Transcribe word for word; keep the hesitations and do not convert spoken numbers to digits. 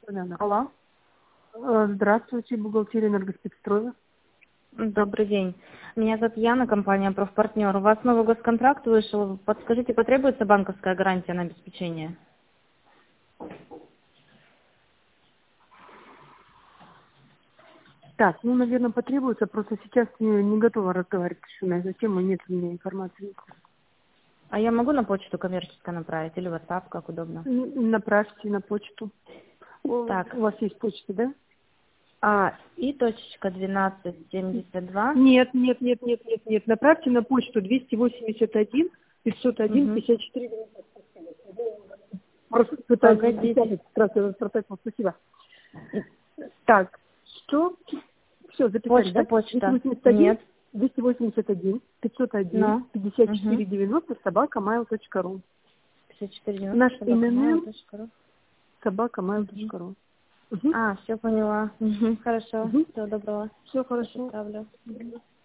Надо. Алло. Э, Здравствуйте, бухгалтерия энергоспецстроя. Добрый день. Меня зовут Яна, компания «Профпартнер». У вас новый госконтракт вышел. Подскажите, потребуется банковская гарантия на обеспечение? Так, ну, наверное, потребуется, просто сейчас не, не готова разговаривать еще на эту тему, нет у меня информации никакой. А я могу на почту коммерческую направить или в WhatsApp, как удобно? Н- Направьте на почту. О, Так, У вас есть почта, да? а, и точечка двенадцать семьдесят два. Нет, нет, нет, нет, нет, нет. Направьте на почту двести восемьдесят один пятьсот один Угу. пятьдесят четыре. Просто пытаюсь Погодите. записать, раз, раз, спасибо. Так, что? Все, записали, Почта, да? почта. двести восемьдесят один Нет. двести восемьдесят один пятьсот один Но. пятьдесят Угу. четыре девяносто собака mail точка ру. пятьдесят четыре девяносто Наш собака mail ИНН точка ру. собака mail Угу. точка ру. Угу. А, все поняла. Угу. Хорошо. Угу. Всего доброго. Все Сейчас хорошо. отправлю. Мгм.